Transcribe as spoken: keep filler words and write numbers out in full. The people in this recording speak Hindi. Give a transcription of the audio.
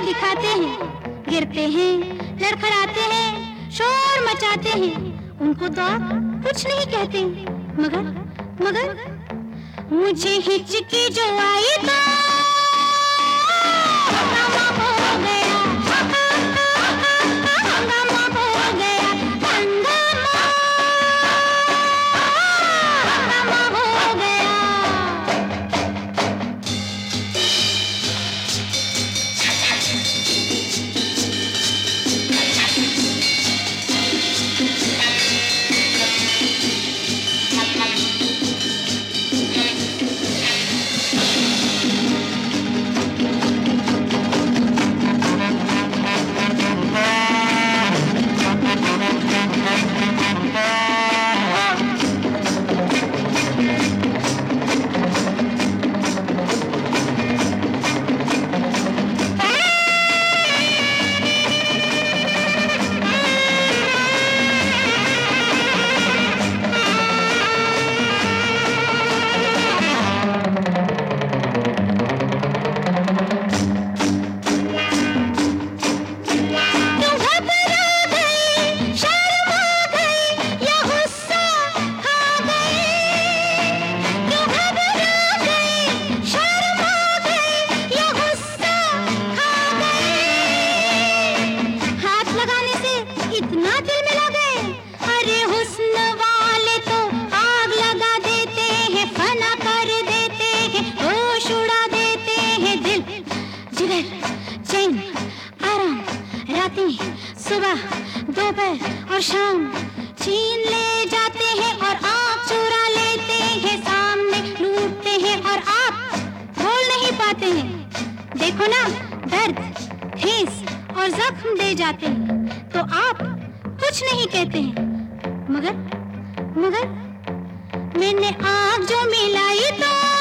दिखाते हैं, गिरते हैं, लड़खड़ाते हैं, शोर मचाते हैं, उनको तो आप कुछ नहीं कहते। मगर मगर मुझे हिचकी जो आई तो सुबह दोपहर और शाम छीन ले जाते हैं और आप चुरा लेते हैं, सामने लूटते हैं और आप बोल नहीं पाते हैं। देखो ना, दर्द, ठेस और जख्म दे जाते हैं तो आप कुछ नहीं कहते हैं। मगर मगर मैंने आग जो मिलाई तो